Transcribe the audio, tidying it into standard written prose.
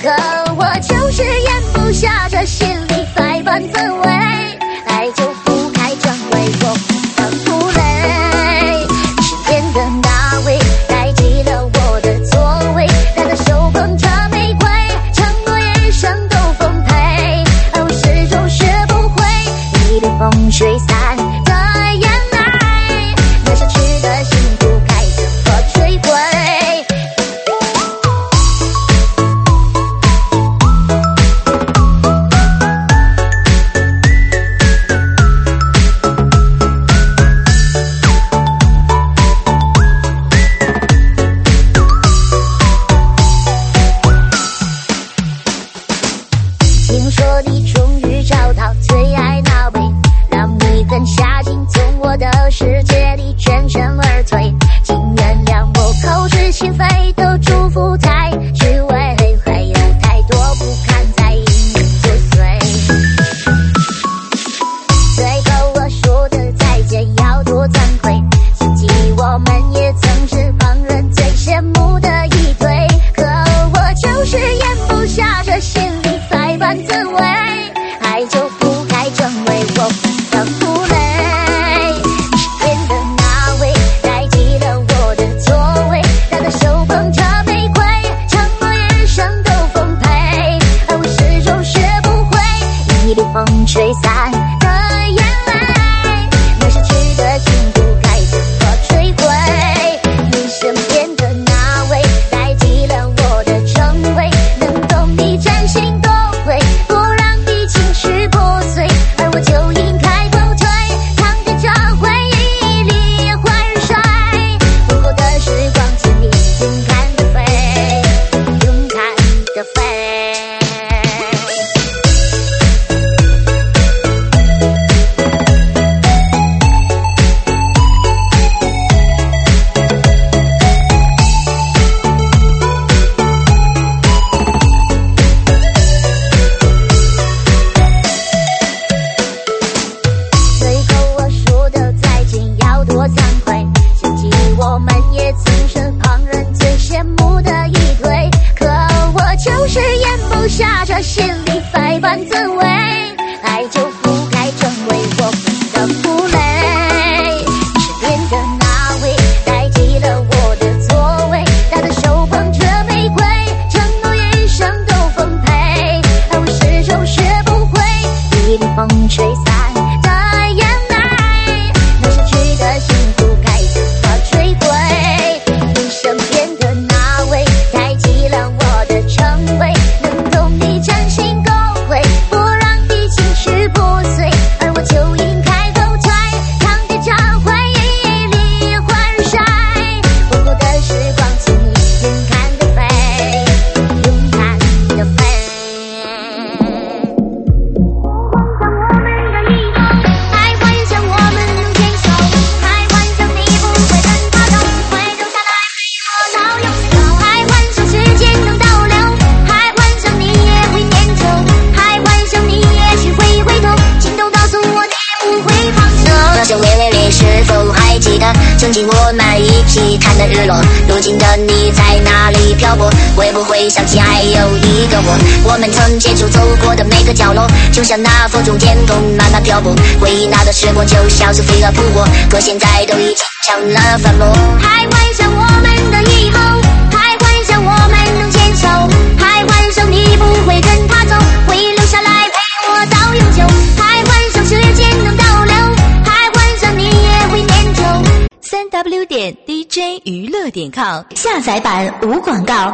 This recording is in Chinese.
可我就是咽不下这心里百般滋味，爱就不开专为我的负累。身边的那位代替了我的座位，他的手捧着玫瑰，承诺一生都奉陪，而我始终学不会一被风吹散的眼泪，那失去的幸福该怎么追回？听说你终于找到最爱那位，让你狠下心从我的世界里全身而退，请原谅我口是心非的祝福太虚伪，会有太多不堪在隐隐作祟。最后我说的再见要多惭愧，想起我们也曾是旁人最羡慕的一对，可我就是咽不下这心里百般滋味，爱就不该成为我的负累。身边的那位代替了我的座位，他的手捧着玫瑰，承诺一生都奉陪，而我始终学不会一被风吹散的眼泪，那失去的幸福该怎么追回？你身边的那位代替了我的称谓，能懂你真心多会，不让你情绪破碎，而我就应该后退，躺在这回忆里换日晒。往后的时光，请你勇敢的飞，勇敢的飞。最后我说的再见要多惭愧，想起我们也曾是旁人最羡慕的一对，可我就是咽不下这心里百般滋味，爱就不该成为我们的负累。身边的那位代替了我的座位，他的手捧着玫瑰，承诺一生都奉陪，而我始终学不会一被风吹散的眼泪，那失去的幸福该怎么追回？你身边的那位代替了我的称谓，能懂你真心够会，不让你情绪破碎，而我就应该后退，躺在这回忆里换日晒。往后的时光，请你勇敢的飞，勇敢的飞。还幻想我们能牵手，还幻想你不会跟他走，会留下来陪我到永久，还幻想时间能倒流，还幻想你也会念旧，还幻想你也许会回头，心都告诉我你不会放手。那些微微你是否还记得曾经我们一起看的日落？如今的你在哪里漂泊？会不会想起还有一个我们曾牵手走过的每个角落，就像那风中天空慢慢漂泊，回忆那段时光就像是飞蛾扑火，可现在都已经成了粉末。还幻想我们的以后，还幻想我们能牵手，还幻想你不会跟他走，会留下来陪我到永久，还幻想时间能倒流，还幻想你也会念旧。 3w.dj娱乐.com 下载版无广告。